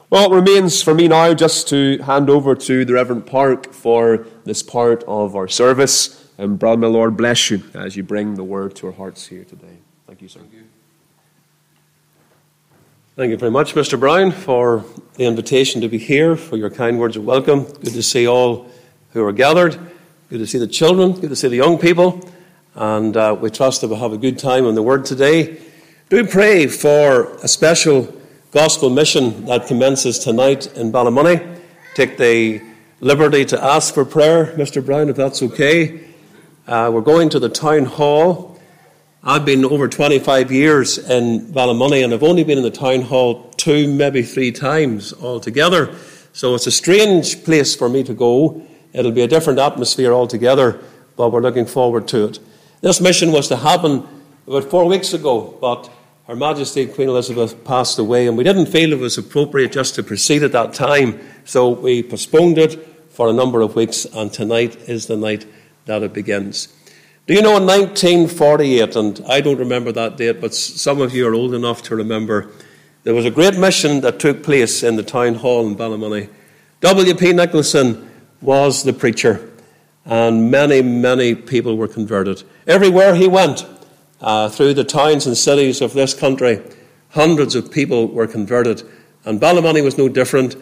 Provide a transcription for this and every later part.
Well, it remains for me now just to hand over to the Reverend Park for this part of our service. And brother, my Lord, bless you as you bring the word to our hearts here today. Thank you, sir. Thank you very much, Mr. Brown, for the invitation to be here, for your kind words of welcome. Good to see all who are gathered. Good to see the children. Good to see the young people. And we trust that we'll have a good time on the word today. Do pray for a special gospel mission that commences tonight in Ballymoney. Take the liberty to ask for prayer, Mr. Brown, if that's okay. We're going to the town hall. I've been over 25 years in Ballymoney, and I've only been in the town hall 2, maybe 3 times altogether. So it's a strange place for me to go. It'll be a different atmosphere altogether, but we're looking forward to it. This mission was to happen about 4 weeks ago, but Her Majesty Queen Elizabeth passed away, and we didn't feel it was appropriate just to proceed at that time, so we postponed it for a number of weeks, and tonight is the night that it begins. Do you know, in 1948, and I don't remember that date, but some of you are old enough to remember, there was a great mission that took place in the town hall in Ballymoney. W.P. Nicholson was the preacher, and many, many people were converted. Everywhere he went, through the towns and cities of this country, hundreds of people were converted. And Ballymoney was no different.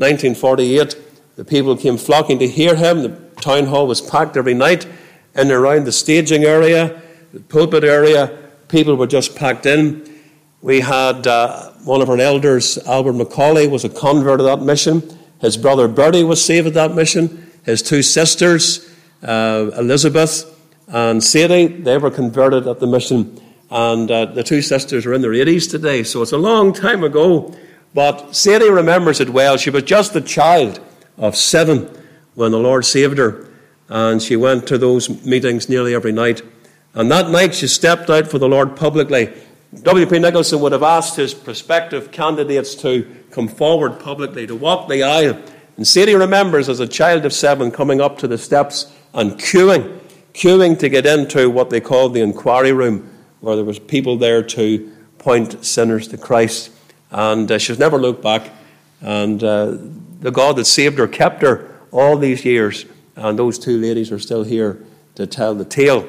1948, the people came flocking to hear him. The town hall was packed every night. In and around the staging area, the pulpit area, people were just packed in. We had one of our elders, Albert Macaulay, was a convert of that mission. His brother Bertie was saved at that mission. His 2 sisters, Elizabeth and Sadie, they were converted at the mission, and the 2 sisters are in their 80s today, so it's a long time ago, but Sadie remembers it well. She was just a child of 7 when the Lord saved her, and she went to those meetings nearly every night, and that night she stepped out for the Lord publicly. W.P. Nicholson would have asked his prospective candidates to come forward publicly, to walk the aisle, and Sadie remembers as a child of 7 coming up to the steps and queuing to get into what they called the inquiry room, where there was people there to point sinners to Christ. And she's never looked back. And the God that saved her kept her all these years. And those 2 ladies are still here to tell the tale.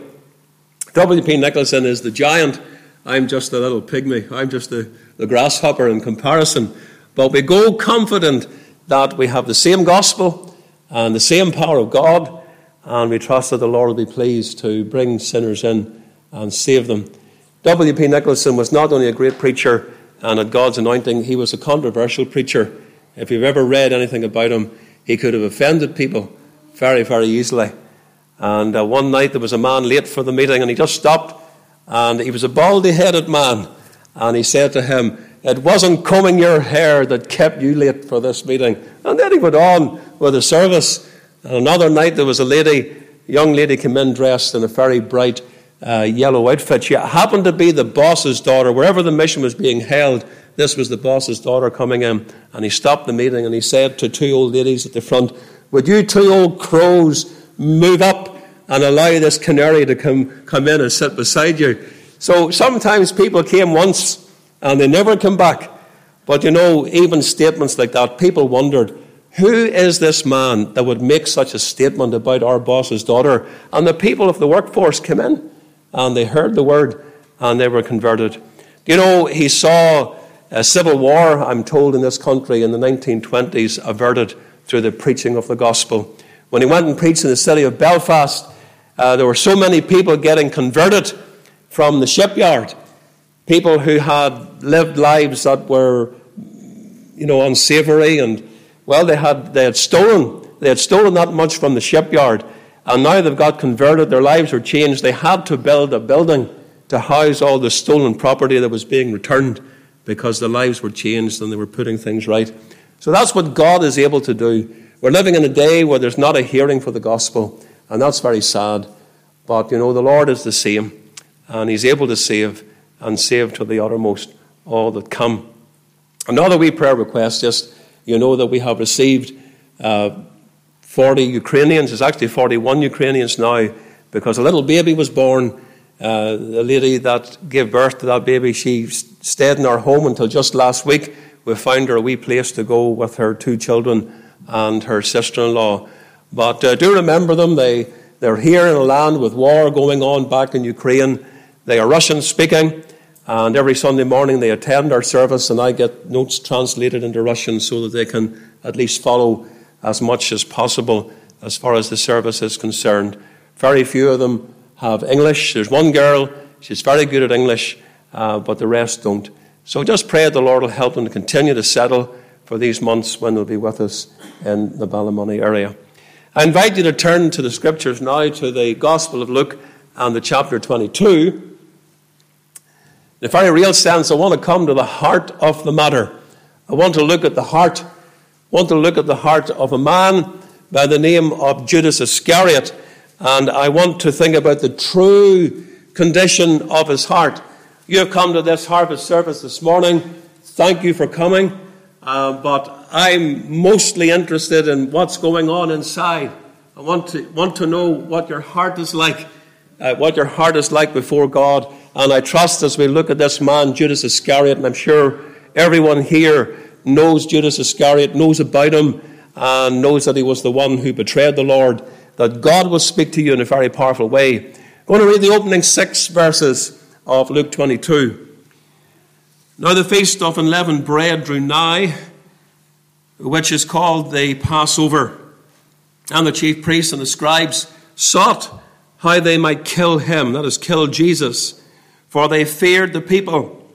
W.P. Nicholson is the giant. I'm just the little pygmy. I'm just the grasshopper in comparison. But we go confident that we have the same gospel and the same power of God. And we trust that the Lord will be pleased to bring sinners in and save them. W.P. Nicholson was not only a great preacher and had God's anointing, he was a controversial preacher. If you've ever read anything about him, he could have offended people very, very easily. And one night there was a man late for the meeting, and he just stopped, and he was a baldy-headed man. And he said to him, "It wasn't combing your hair that kept you late for this meeting." And then he went on with the service. And another night there was a young lady came in dressed in a very bright yellow outfit. She happened to be the boss's daughter. Wherever the mission was being held, this was the boss's daughter coming in. And he stopped the meeting and he said to 2 old ladies at the front, "Would you 2 old crows move up and allow this canary to come in and sit beside you?" So sometimes people came once and they never come back. But you know, even statements like that, people wondered, who is this man that would make such a statement about our boss's daughter? And the people of the workforce came in and they heard the word and they were converted. You know, he saw a civil war, I'm told, in this country in the 1920s averted through the preaching of the gospel. When he went and preached in the city of Belfast, there were so many people getting converted from the shipyard. People who had lived lives that were, unsavory, and they had stolen that much from the shipyard, and now they've got converted. Their lives were changed. They had to build a building to house all the stolen property that was being returned because the lives were changed and they were putting things right. So that's what God is able to do. We're living in a day where there's not a hearing for the gospel, and that's very sad. But the Lord is the same, and He's able to save and save to the uttermost all that come. Another wee prayer request, just that we have received 40 Ukrainians. It's actually 41 Ukrainians now, because a little baby was born. The lady that gave birth to that baby, she stayed in our home until just last week we found her a wee place to go with her 2 children and her sister-in-law. But do remember them. They're here in a land with war going on back in Ukraine. They are Russian-speaking, and every Sunday morning they attend our service, and I get notes translated into Russian so that they can at least follow as much as possible as far as the service is concerned. Very few of them have English. There's one girl, she's very good at English, but the rest don't. So just pray that the Lord will help them to continue to settle for these months when they'll be with us in the Ballymoney area. I invite you to turn to the Scriptures now, to the Gospel of Luke and the chapter 22. In a very real sense, I want to come to the heart of the matter. I want to look at the heart. I want to look at the heart of a man by the name of Judas Iscariot. And I want to think about the true condition of his heart. You have come to this harvest service this morning. Thank you for coming. But I'm mostly interested in what's going on inside. I want to know what your heart is like, before God. And I trust as we look at this man, Judas Iscariot, and I'm sure everyone here knows Judas Iscariot, knows about him, and knows that he was the one who betrayed the Lord, that God will speak to you in a very powerful way. I'm going to read the opening 6 verses of Luke 22. Now the feast of unleavened bread drew nigh, which is called the Passover. And the chief priests and the scribes sought how they might kill him, that is, kill Jesus, for they feared the people.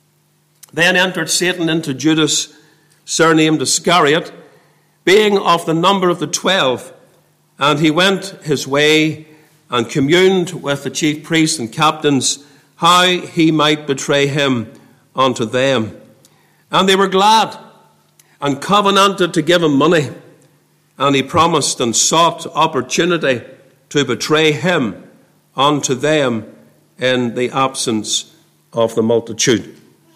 Then entered Satan into Judas, surnamed Iscariot, being of the number of the 12, and he went his way and communed with the chief priests and captains how he might betray him unto them. And they were glad and covenanted to give him money. And he promised and sought opportunity to betray him unto them in the absence of the multitude.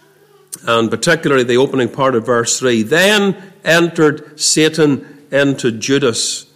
And particularly the opening part of verse 3. Then entered Satan into Judas,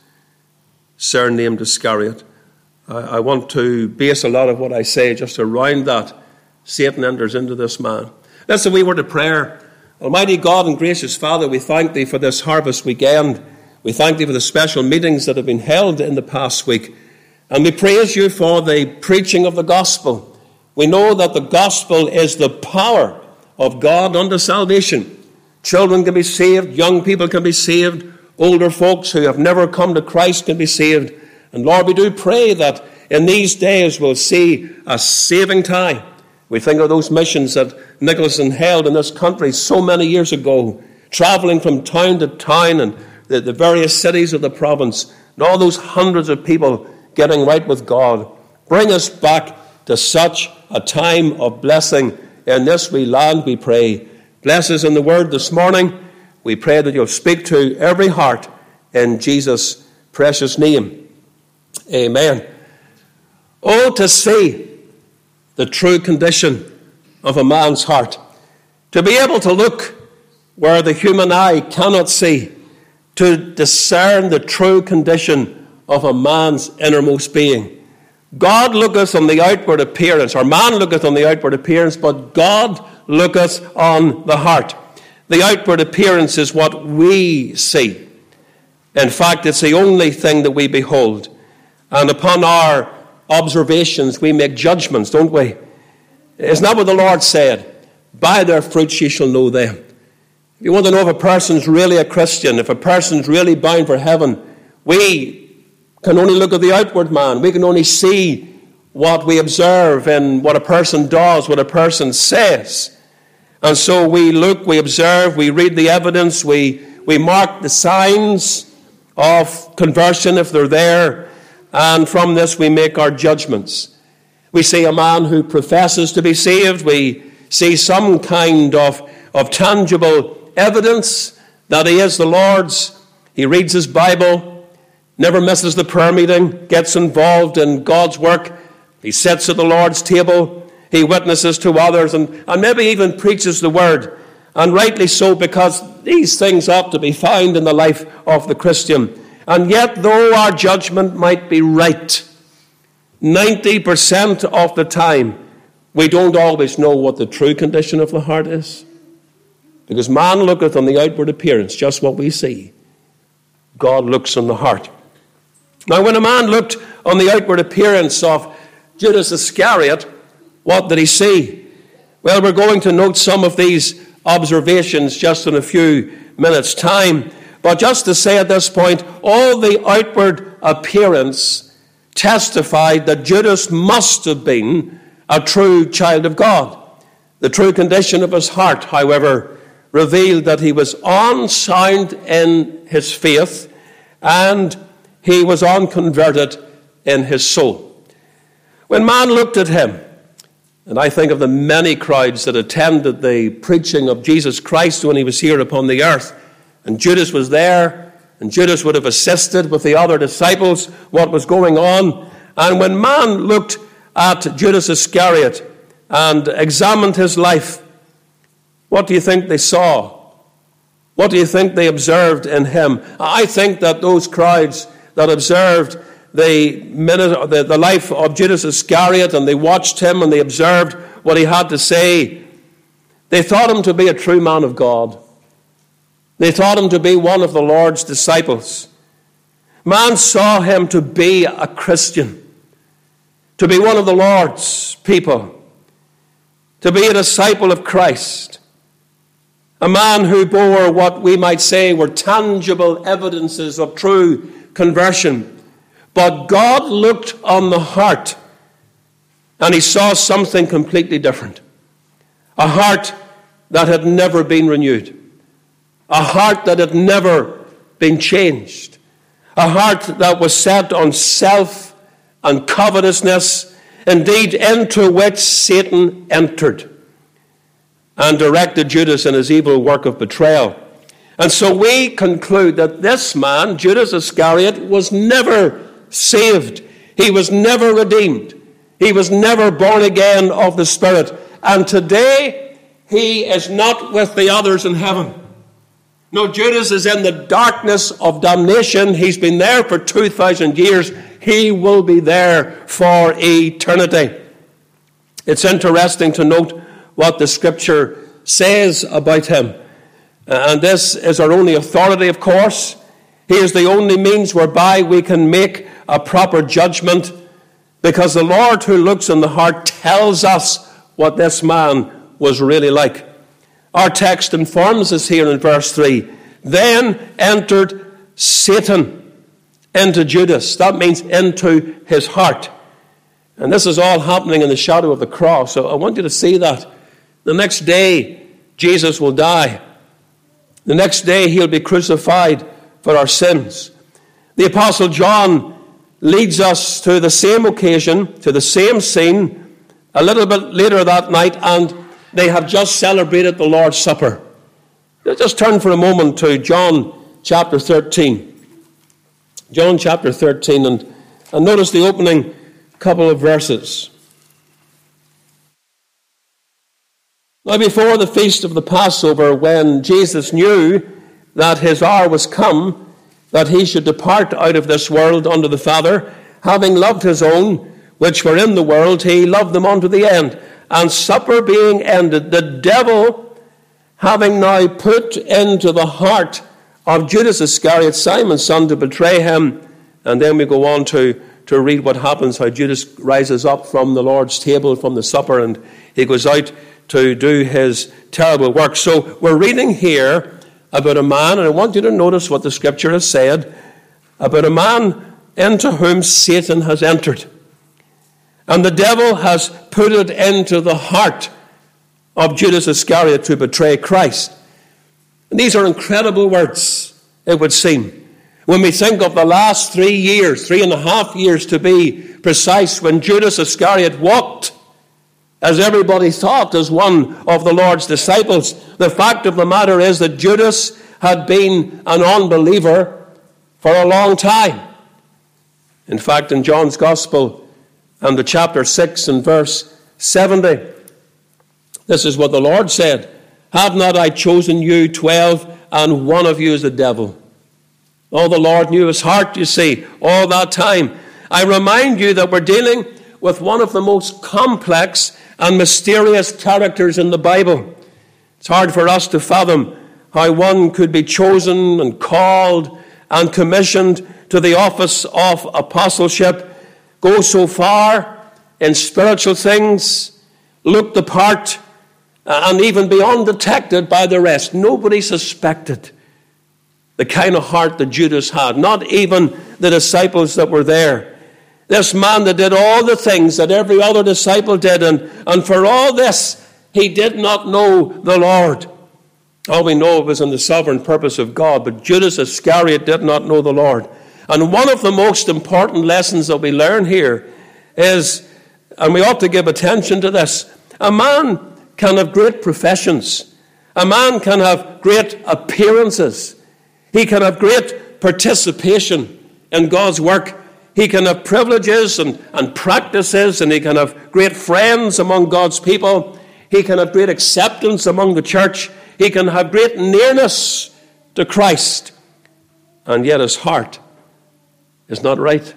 surnamed Iscariot. I want to base a lot of what I say just around that. Satan enters into this man. Let's say we word of prayer. Almighty God and gracious Father, we thank Thee for this harvest weekend. We thank Thee for the special meetings that have been held in the past week. And we praise You for the preaching of the gospel. We know that the gospel is the power of God unto salvation. Children can be saved, young people can be saved, older folks who have never come to Christ can be saved. And Lord, we do pray that in these days we'll see a saving time. We think of those missions that Nicholson held in this country so many years ago, traveling from town to town and the various cities of the province, and all those hundreds of people getting right with God. Bring us back to such a time of blessing in this wee land, we pray. Bless us in the word this morning. We pray that You'll speak to every heart in Jesus' precious name. Amen. Oh, to see the true condition of a man's heart. To be able to look where the human eye cannot see. To discern the true condition of a man's innermost being. God looketh on the outward appearance, or man looketh on the outward appearance, but God looketh on the heart. The outward appearance is what we see. In fact, it's the only thing that we behold. And upon our observations, we make judgments, don't we? Isn't that what the Lord said? By their fruits ye shall know them. If you want to know if a person's really a Christian, if a person's really bound for heaven, we can only look at the outward man. We can only see what we observe in what a person does, what a person says. And so we look, we observe, we read the evidence, we mark the signs of conversion if they're there, and from this we make our judgments. We see a man who professes to be saved. We see some kind of tangible evidence that he is the Lord's. He reads his Bible, never misses the prayer meeting, gets involved in God's work. He sits at the Lord's table. He witnesses to others and maybe even preaches the word. And rightly so, because these things ought to be found in the life of the Christian. And yet, though our judgment might be right, 90% of the time, we don't always know what the true condition of the heart is. Because man looketh on the outward appearance, just what we see. God looks on the heart. Now, when a man looked on the outward appearance of Judas Iscariot, what did he see? Well, we're going to note some of these observations just in a few minutes' time. But just to say at this point, all the outward appearance testified that Judas must have been a true child of God. The true condition of his heart, however, revealed that he was unsound in his faith and he was unconverted in his soul. When man looked at him, and I think of the many crowds that attended the preaching of Jesus Christ when he was here upon the earth, and Judas was there, and Judas would have assisted with the other disciples what was going on. And when man looked at Judas Iscariot and examined his life, what do you think they saw? What do you think they observed in him? I think that those crowds that observed the life of Judas Iscariot, and they watched him and they observed what he had to say, they thought him to be a true man of God. They thought him to be one of the Lord's disciples. Man saw him to be a Christian, to be one of the Lord's people, to be a disciple of Christ, a man who bore what we might say were tangible evidences of true conversion. But God looked on the heart and he saw something completely different. A heart that had never been renewed. A heart that had never been changed. A heart that was set on self and covetousness, indeed into which Satan entered and directed Judas in his evil work of betrayal. And so we conclude that this man, Judas Iscariot, was never saved. He was never redeemed. He was never born again of the Spirit. And today, he is not with the others in heaven. No, Judas is in the darkness of damnation. He's been there for 2,000 years. He will be there for eternity. It's interesting to note what the Scripture says about him. And this is our only authority, of course. He is the only means whereby we can make a proper judgment, because the Lord who looks in the heart tells us what this man was really like. Our text informs us here in verse 3. Then entered Satan into Judas. That means into his heart. And this is all happening in the shadow of the cross. So I want you to see that. The next day, Jesus will die. The next day, he'll be crucified for our sins. The Apostle John leads us to the same occasion, to the same scene, a little bit later that night, and they have just celebrated the Lord's Supper. Let's just turn for a moment to John chapter 13. John chapter 13, and notice the opening couple of verses. Now, before the feast of the Passover, when Jesus knew that his hour was come, that he should depart out of this world unto the Father, having loved his own, which were in the world, he loved them unto the end. And supper being ended, the devil, having now put into the heart of Judas Iscariot, Simon's son, to betray him. And then we go on to read what happens, how Judas rises up from the Lord's table, from the supper, and he goes out to do his terrible work. So we're reading here about a man, and I want you to notice what the Scripture has said, about a man into whom Satan has entered. And the devil has put it into the heart of Judas Iscariot to betray Christ. And these are incredible words, it would seem. When we think of the last 3 years, 3.5 years to be precise, when Judas Iscariot walked, as everybody thought, as one of the Lord's disciples, the fact of the matter is that Judas had been an unbeliever for a long time. In fact, in John's Gospel, and the chapter 6 and verse 70, this is what the Lord said: "Have not I chosen you 12, and one of you is the devil?" Oh, the Lord knew his heart, you see, all that time. I remind you that we're dealing with one of the most complex and mysterious characters in the Bible. It's It's hard for us to fathom how one could be chosen and called and commissioned to the office of apostleship, go so far in spiritual things, look the part, and even be undetected by the rest. Nobody suspected the kind of heart that Judas had, not even the disciples that were there. This man that did all the things that every other disciple did, and for all this, he did not know the Lord. All we know was in the sovereign purpose of God, but Judas Iscariot did not know the Lord. And one of the most important lessons that we learn here is, and we ought to give attention to this, a man can have great professions. A man can have great appearances. He can have great participation in God's work. He can have privileges and practices, and he can have great friends among God's people. He can have great acceptance among the church. He can have great nearness to Christ. And yet his heart is not right.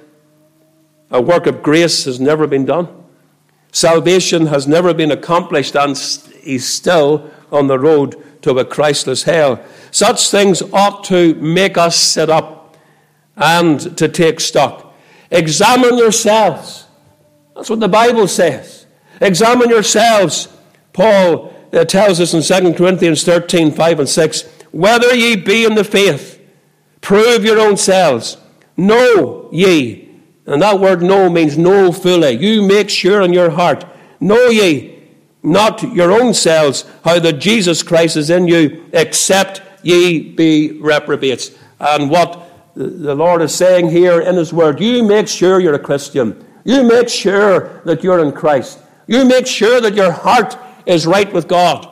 A work of grace has never been done. Salvation has never been accomplished, and he's still on the road to a Christless hell. Such things ought to make us sit up and to take stock. Examine yourselves. That's what the Bible says. Examine yourselves. Paul tells us in 2 Corinthians 13, 5 and 6, whether ye be in the faith, prove your own selves. Know ye. And that word know means know fully. You make sure in your heart. Know ye not your own selves how that Jesus Christ is in you, except ye be reprobates. And what the Lord is saying here in his word, you make sure you're a Christian. You make sure that you're in Christ. You make sure that your heart is right with God.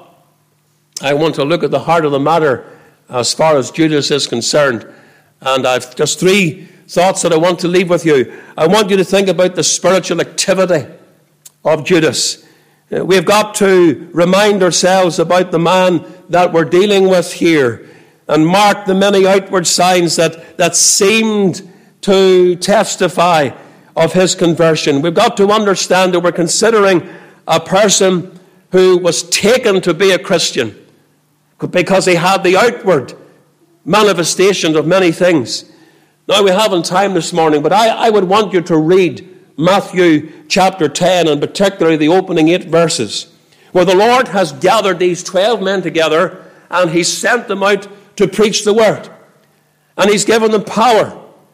I want to look at the heart of the matter as far as Judas is concerned. And I've just three thoughts that I want to leave with you. I want you to think about the spiritual activity of Judas. We've got to remind ourselves about the man that we're dealing with here and mark the many outward signs that seemed to testify of his conversion. We've got to understand that we're considering a person who was taken to be a Christian because he had the outward manifestation of many things. Now, we haven't time this morning, but I would want you to read Matthew chapter 10, and particularly the opening 8 verses, where the Lord has gathered these 12 men together, and he's sent them out to preach the word. And he's given them power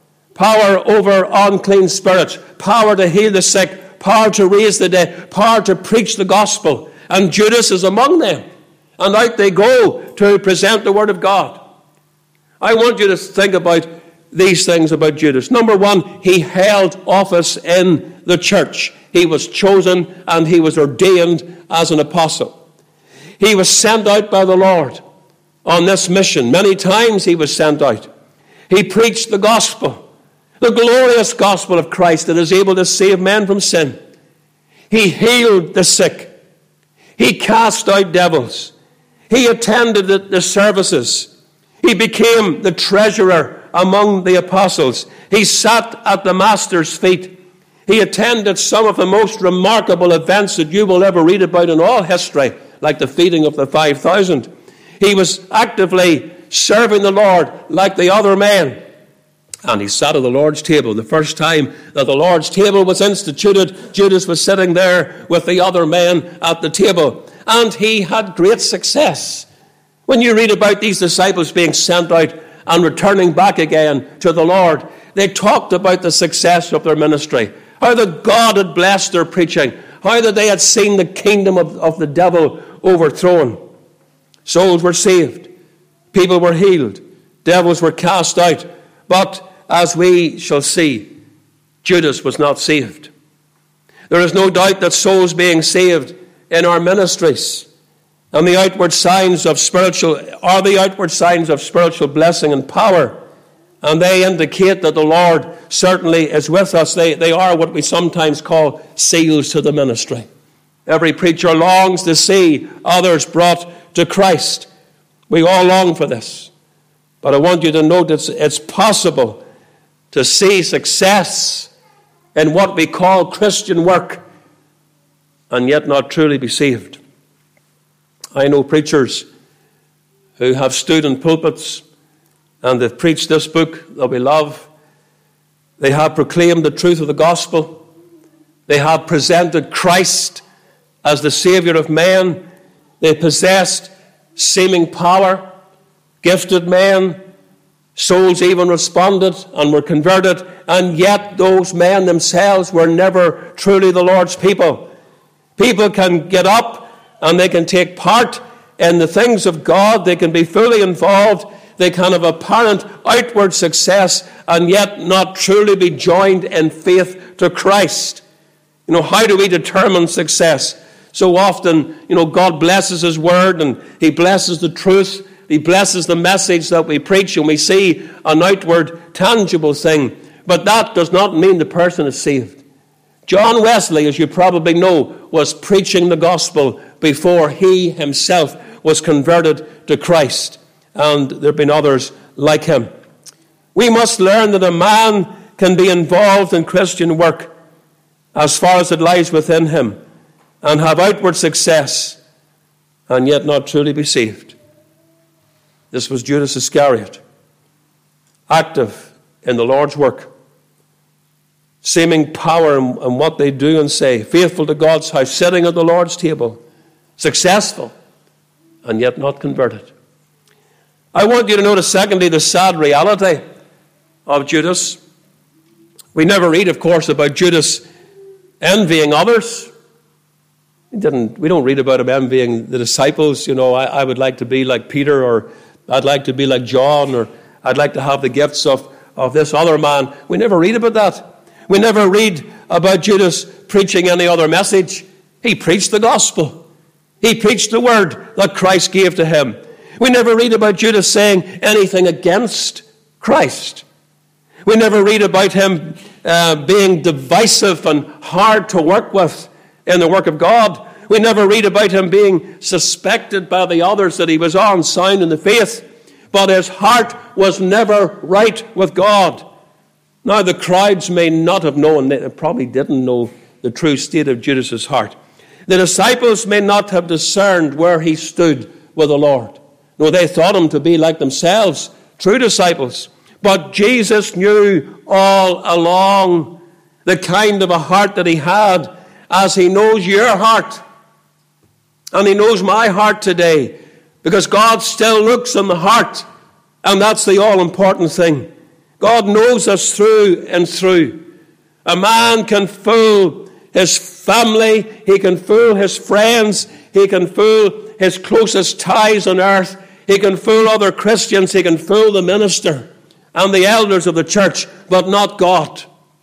over unclean spirits, power to heal the sick, power to raise the dead, power to preach the gospel. And Judas is among them. And out they go to present the word of God. I want you to think about these things about Judas. Number one, he held office in the church. He was chosen and he was ordained as an apostle. He was sent out by the Lord on this mission. Many times he was sent out. He preached the gospel, the glorious gospel of Christ that is able to save men from sin. He healed the sick. He cast out devils. He attended the services. He became the treasurer among the apostles. He sat at the Master's feet. He attended some of the most remarkable events that you will ever read about in all history, like the feeding of the 5,000. He was actively serving the Lord like the other men. And he sat at the Lord's table. The first time that the Lord's table was instituted, Judas was sitting there with the other men at the table. And he had great success. When you read about these disciples being sent out and returning back again to the Lord, they talked about the success of their ministry, how that God had blessed their preaching, how that they had seen the kingdom of the devil overthrown. Souls were saved, people were healed, devils were cast out. But as we shall see, Judas was not saved. There is no doubt that souls being saved in our ministries and the outward signs of spiritual blessing and power, and they indicate that the Lord certainly is with us. They are what we sometimes call seals to the ministry. Every preacher longs to see others brought to Christ. We all long for this. But I want you to note it's possible to see success in what we call Christian work and yet not truly be saved. I know preachers who have stood in pulpits and they've preached this book that we love. They have proclaimed the truth of the gospel. They have presented Christ as the Savior of men. They possessed seeming power, gifted men. Souls even responded and were converted, and yet those men themselves were never truly the Lord's people. People can get up and they can take part in the things of God. They can be fully involved. They can have apparent outward success and yet not truly be joined in faith to Christ. How do we determine success? So often, God blesses His Word and He blesses the truth. He blesses the message that we preach, and we see an outward, tangible thing. But that does not mean the person is saved. John Wesley, as you probably know, was preaching the gospel before he himself was converted to Christ. And there have been others like him. We must learn that a man can be involved in Christian work as far as it lies within him and have outward success and yet not truly be saved. This was Judas Iscariot, active in the Lord's work, seeming power in what they do and say, faithful to God's house, sitting at the Lord's table, successful, and yet not converted. I want you to notice, secondly, the sad reality of Judas. We never read, of course, about Judas envying others. We don't read about him envying the disciples. I would like to be like Peter, or I'd like to be like John, or I'd like to have the gifts of this other man. We never read about that. We never read about Judas preaching any other message. He preached the gospel. He preached the word that Christ gave to him. We never read about Judas saying anything against Christ. We never read about him being divisive and hard to work with in the work of God. We never read about him being suspected by the others that he was unsound in the faith, but his heart was never right with God. Now, the crowds may not have known, they probably didn't know the true state of Judas's heart. The disciples may not have discerned where he stood with the Lord. No, they thought him to be like themselves, true disciples. But Jesus knew all along the kind of a heart that he had, as he knows your heart. And he knows my heart today, because God still looks in the heart, and that's the all-important thing. God knows us through and through. A man can fool his family, he can fool his friends, he can fool his closest ties on earth, he can fool other Christians, he can fool the minister and the elders of the church, but not God.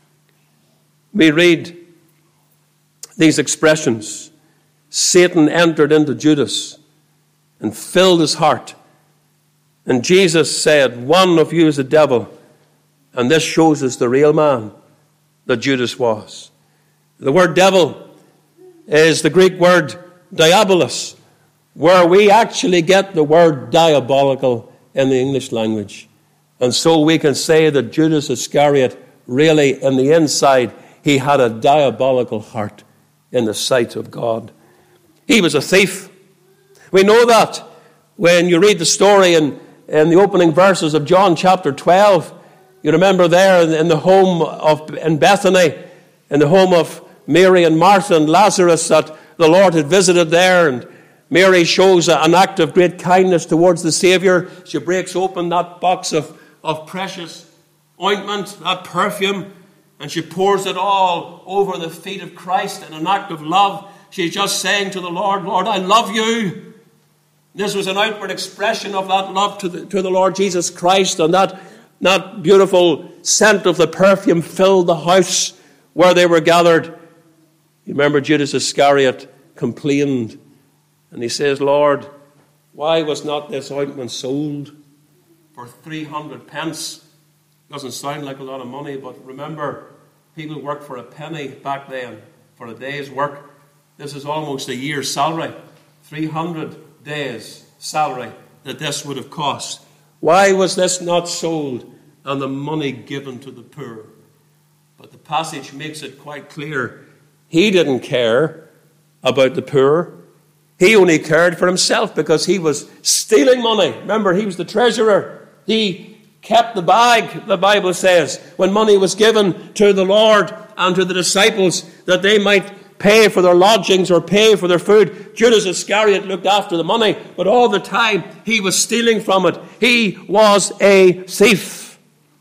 We read these expressions. Satan entered into Judas and filled his heart. And Jesus said, one of you is a devil. And this shows us the real man that Judas was. The word devil is the Greek word diabolos, where we actually get the word diabolical in the English language. And so we can say that Judas Iscariot, really in the inside, he had a diabolical heart in the sight of God. He was a thief. We know that when you read the story in the opening verses of John chapter 12. You remember there in the home in Bethany, in the home of Mary and Martha and Lazarus, that the Lord had visited there, and Mary shows an act of great kindness towards the Savior. She breaks open that box of precious ointment, that perfume, and she pours it all over the feet of Christ in an act of love. She's just saying to the Lord, Lord, I love you. This was an outward expression of that love to the Lord Jesus Christ, and that beautiful scent of the perfume filled the house where they were gathered. You remember Judas Iscariot complained, and he says, Lord, why was not this ointment sold for 300 pence? Doesn't sound like a lot of money, but remember, people worked for a penny back then, for a day's work. This is almost a year's salary, 300 days' salary that this would have cost. Why was this not sold and the money given to the poor? But the passage makes it quite clear. He didn't care about the poor. He only cared for himself because he was stealing money. Remember, he was the treasurer. He kept the bag, the Bible says, when money was given to the Lord and to the disciples that they might pay for their lodgings or pay for their food. Judas Iscariot looked after the money, but all the time he was stealing from it. He was a thief.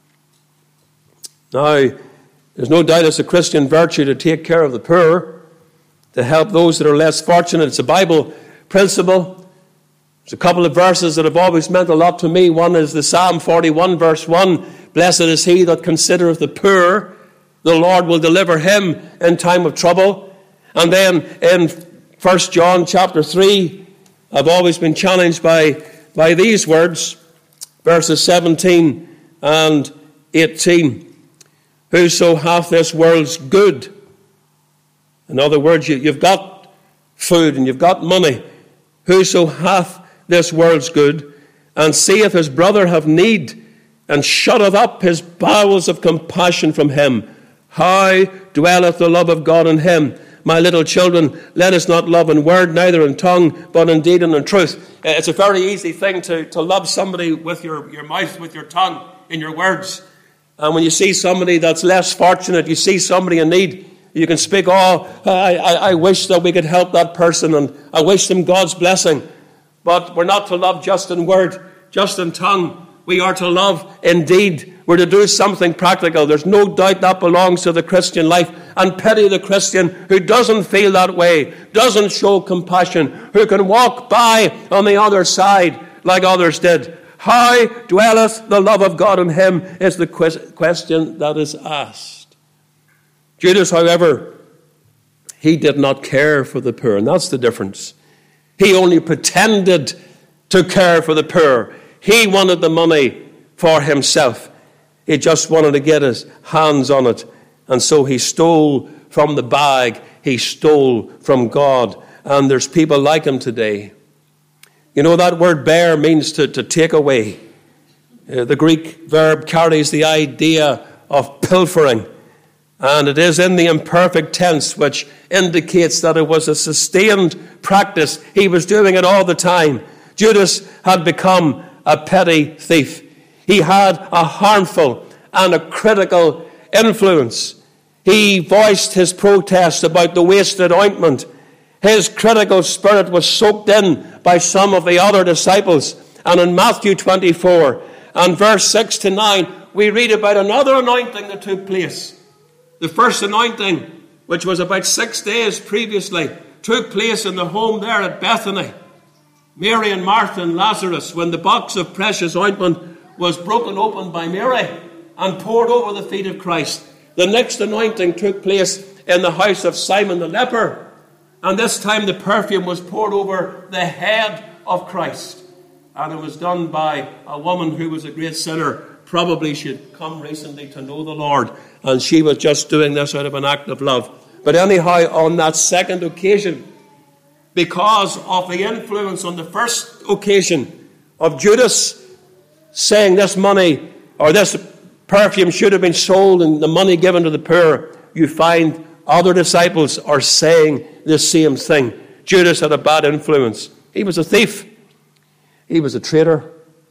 Now, there's no doubt it's a Christian virtue to take care of the poor, to help those that are less fortunate. It's a Bible principle. There's a couple of verses that have always meant a lot to me. One is the Psalm 41, verse 1. Blessed is he that considereth the poor. The Lord will deliver him in time of trouble. And then in 1 John chapter 3, I've always been challenged by these words, verses 17 and 18. Whoso hath this world's good. In other words, you've got food and you've got money. Whoso hath this world's good, and seeth his brother have need, and shutteth up his bowels of compassion from him, how dwelleth the love of God in him? My little children, let us not love in word, neither in tongue, but in deed and in truth. It's a very easy thing to love somebody with your mouth, with your tongue, in your words. And when you see somebody that's less fortunate, you see somebody in need, you can speak, I wish that we could help that person, and I wish them God's blessing. But we're not to love just in word, just in tongue. We are to love in deed. We're to do something practical. There's no doubt that belongs to the Christian life. And pity the Christian who doesn't feel that way, doesn't show compassion, who can walk by on the other side like others did. How dwelleth the love of God in him is the question that is asked. Judas, however, he did not care for the poor, and that's the difference. He only pretended to care for the poor. He wanted the money for himself. He just wanted to get his hands on it. And so he stole from the bag. He stole from God. And there's people like him today. You know, that word bear means to take away. The Greek verb carries the idea of pilfering. And it is in the imperfect tense, which indicates that it was a sustained practice. He was doing it all the time. Judas had become a petty thief. He had a harmful and a critical influence. He voiced his protest about the wasted ointment. His critical spirit was soaked in by some of the other disciples. And in Matthew 24 and verse 6 to 9, we read about another anointing that took place. The first anointing, which was about 6 days previously, took place in the home there at Bethany. Mary and Martha and Lazarus, when the box of precious ointment was broken open by Mary and poured over the feet of Christ. The next anointing took place in the house of Simon the leper. And this time the perfume was poured over the head of Christ. And it was done by a woman who was a great sinner. Probably she had come recently to know the Lord, and she was just doing this out of an act of love. But anyhow, on that second occasion, because of the influence on the first occasion of Judas saying this money or this perfume should have been sold and the money given to the poor, you find other disciples are saying the same thing. Judas had a bad influence. He was a thief. He was a traitor.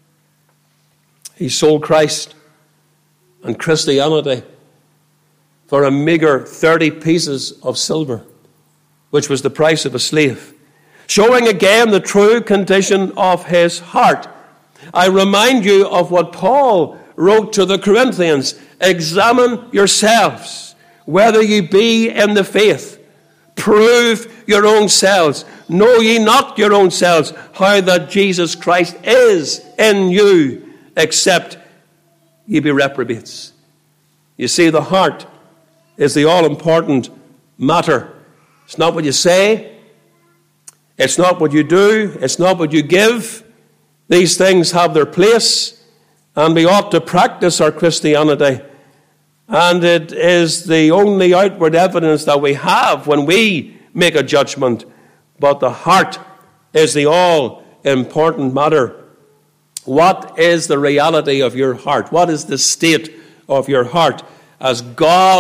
He sold Christ and Christianity for a meager 30 pieces of silver, which was the price of a slave, showing again the true condition of his heart. I remind you of what Paul wrote to the Corinthians. Examine yourselves, whether ye be in the faith. Prove your own selves. Know ye not your own selves, how that Jesus Christ is in you, except ye be reprobates. You see, the heart is the all-important matter. It's not what you say. It's not what you do. It's not what you give. These things have their place, and we ought to practice our Christianity. And it is the only outward evidence that we have when we make a judgment. But the heart is the all-important matter. What is the reality of your heart? What is the state of your heart? As God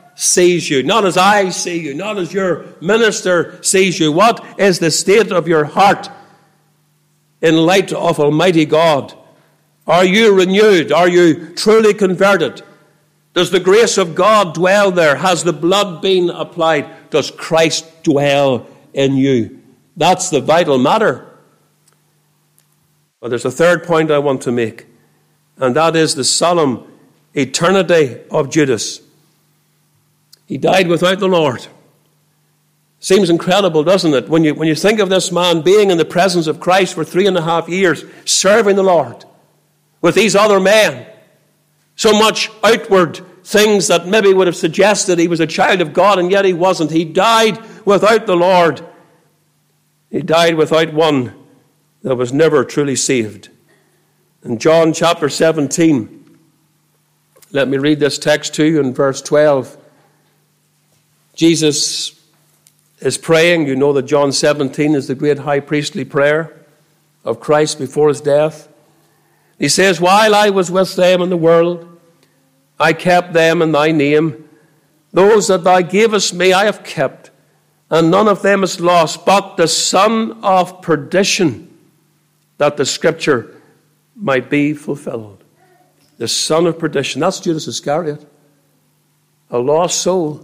sees you, not as I see you, not as your minister sees you. What is the state of your heart in light of Almighty God? Are you renewed? Are you truly converted? Does the grace of God dwell there? Has the blood been applied? Does Christ dwell in you? That's the vital matter. But there's a third point I want to make, and that is the solemn eternity of Judas. He died without the Lord. Seems incredible, doesn't it? When you think of this man being in the presence of Christ for 3.5 years, serving the Lord with these other men, so much outward things that maybe would have suggested he was a child of God, and yet he wasn't. He died without the Lord. He died without one that was never truly saved. In John chapter 17, let me read this text to you in verse 12. Jesus is praying. You know that John 17 is the great high priestly prayer of Christ before his death. He says, while I was with them in the world, I kept them in thy name. Those that thou gavest me I have kept, and none of them is lost, but the son of perdition, that the scripture might be fulfilled. The son of perdition. That's Judas Iscariot. A lost soul.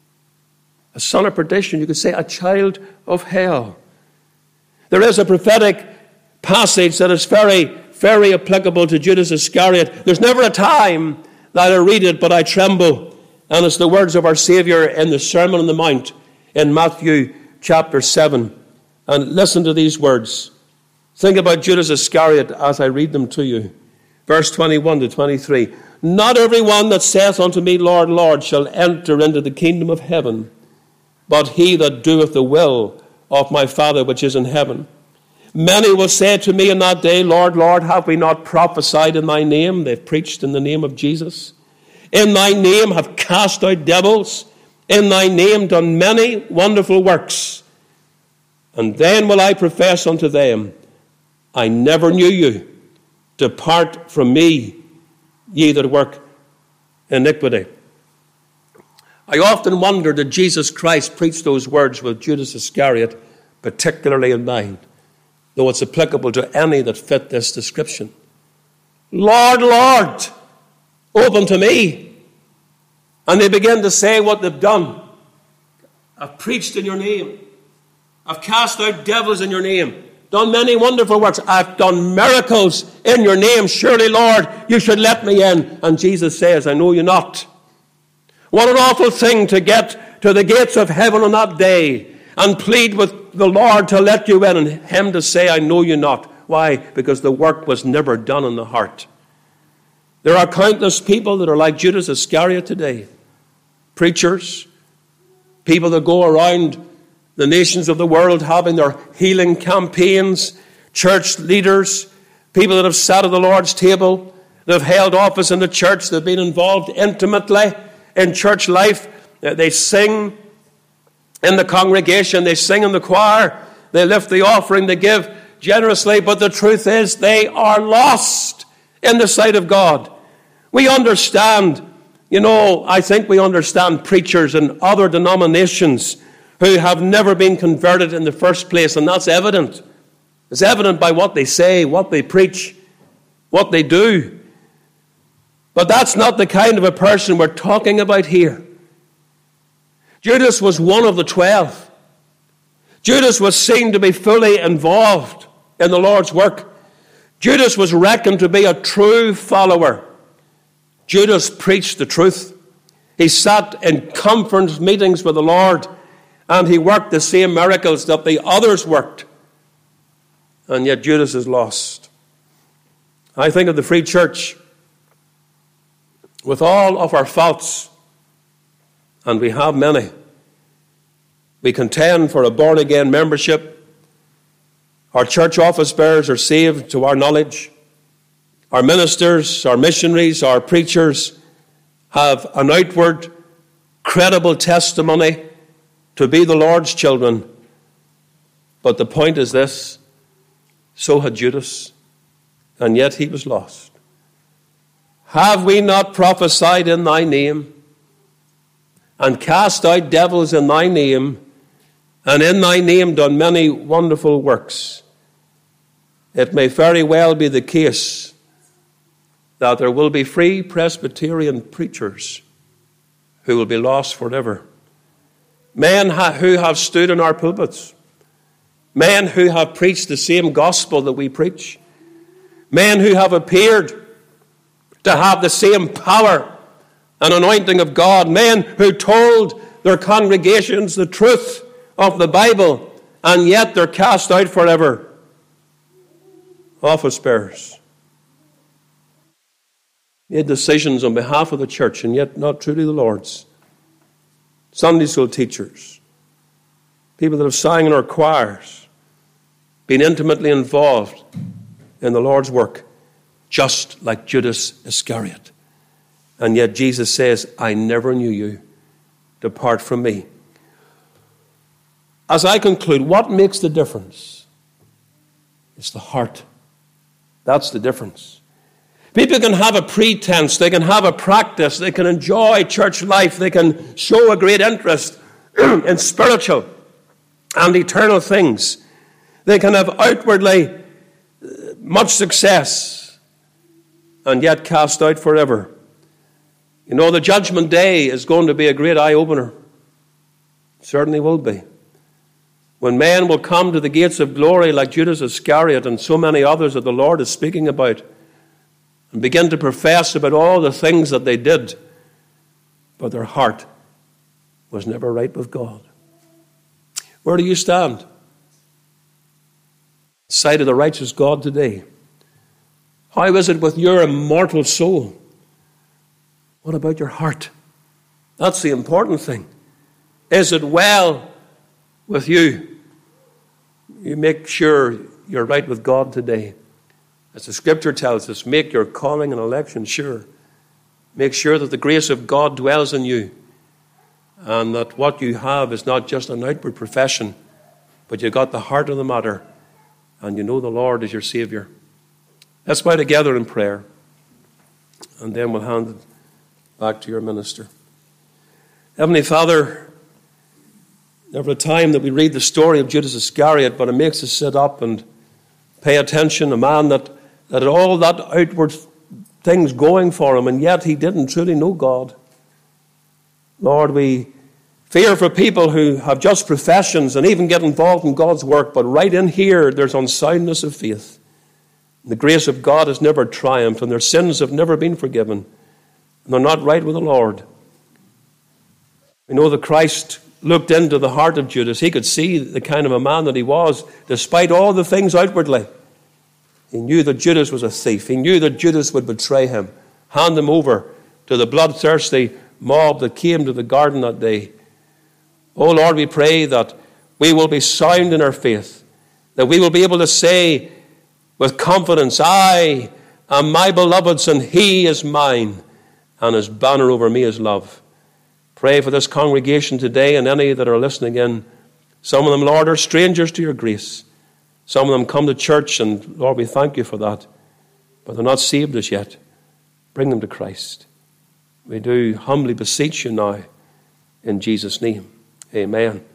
A son of perdition. You could say a child of hell. There is a prophetic passage that is very, very applicable to Judas Iscariot. There's never a time that I read it, but I tremble. And it's the words of our Savior in the Sermon on the Mount in Matthew chapter 7. And listen to these words. Think about Judas Iscariot as I read them to you. Verse 21 to 23. Not every one that saith unto me, Lord, Lord, shall enter into the kingdom of heaven, but he that doeth the will of my Father which is in heaven. Many will say to me in that day, Lord, Lord, have we not prophesied in thy name? They've preached in the name of Jesus. In thy name have cast out devils. In thy name done many wonderful works. And then will I profess unto them, I never knew you. Depart from me, ye that work iniquity. I often wonder, did Jesus Christ preach those words with Judas Iscariot particularly in mind? Though it's applicable to any that fit this description. Lord, Lord, open to me. And they begin to say what they've done. I've preached in your name. I've cast out devils in your name. Done many wonderful works. I've done miracles in your name. Surely, Lord, you should let me in. And Jesus says, I know you not. What an awful thing to get to the gates of heaven on that day and plead with the Lord to let you in, and him to say, I know you not. Why? Because the work was never done in the heart. There are countless people that are like Judas Iscariot today. Preachers, people that go around the nations of the world having their healing campaigns, church leaders, people that have sat at the Lord's table, that have held office in the church, that have been involved intimately in church life. They sing in the congregation, they sing in the choir, they lift the offering, they give generously, but the truth is they are lost in the sight of God. We understand, I think we understand preachers in other denominations who have never been converted in the first place, and that's evident. It's evident by what they say, what they preach, what they do. But that's not the kind of a person we're talking about here. Judas was one of the 12. Judas was seen to be fully involved in the Lord's work. Judas was reckoned to be a true follower. Judas preached the truth. He sat in conference meetings with the Lord, and he worked the same miracles that the others worked. And yet Judas is lost. I think of the Free Church, with all of our faults, and we have many. We contend for a born-again membership. Our church office bearers are saved to our knowledge. Our ministers, our missionaries, our preachers have an outward, credible testimony to be the Lord's children. But the point is this, so had Judas, and yet he was lost. Have we not prophesied in thy name? and cast out devils in thy name, and in thy name done many wonderful works. It may very well be the case that there will be free Presbyterian preachers who will be lost forever. Men who have stood in our pulpits. Men who have preached the same gospel that we preach. Men who have appeared to have the same power and anointing of God. Men who told their congregations the truth of the Bible, and yet they're cast out forever. Office bearers made decisions on behalf of the church, and yet not truly the Lord's. Sunday school teachers, people that have sang in our choirs, been intimately involved in the Lord's work, just like Judas Iscariot. And yet Jesus says, I never knew you. Depart from me. As I conclude, what makes the difference? It's the heart. That's the difference. People can have a pretense, they can have a practice, they can enjoy church life, they can show a great interest in spiritual and eternal things. They can have outwardly much success and yet cast out forever. You know, the judgment day is going to be a great eye-opener. It certainly will be. When men will come to the gates of glory like Judas Iscariot and so many others that the Lord is speaking about, and begin to profess about all the things that they did, but their heart was never right with God. Where do you stand? Sight of the righteous God today. How is it with your immortal soul? What about your heart? That's the important thing. Is it well with you? You make sure you're right with God today. As the Scripture tells us, make your calling and election sure. Make sure that the grace of God dwells in you, and that what you have is not just an outward profession, but you've got the heart of the matter, and you know the Lord is your Savior. Let's bow together in prayer, and then we'll hand it back to your minister. Heavenly Father, every time that we read the story of Judas Iscariot, but it makes us sit up and pay attention, a man that had all that outward things going for him, and yet he didn't truly know God. Lord, we fear for people who have just professions and even get involved in God's work, but right in here there's unsoundness of faith. The grace of God has never triumphed, and their sins have never been forgiven, and they're not right with the Lord. We know that Christ looked into the heart of Judas. He could see the kind of a man that he was, despite all the things outwardly. He knew that Judas was a thief. He knew that Judas would betray him, hand him over to the bloodthirsty mob that came to the garden that day. Oh Lord, we pray that we will be sound in our faith, that we will be able to say with confidence, I am my beloved's and he is mine, and his banner over me is love. Pray for this congregation today and any that are listening in. Some of them, Lord, are strangers to your grace. Some of them come to church, and Lord, we thank you for that. But they're not saved as yet. Bring them to Christ. We do humbly beseech you now in Jesus' name. Amen.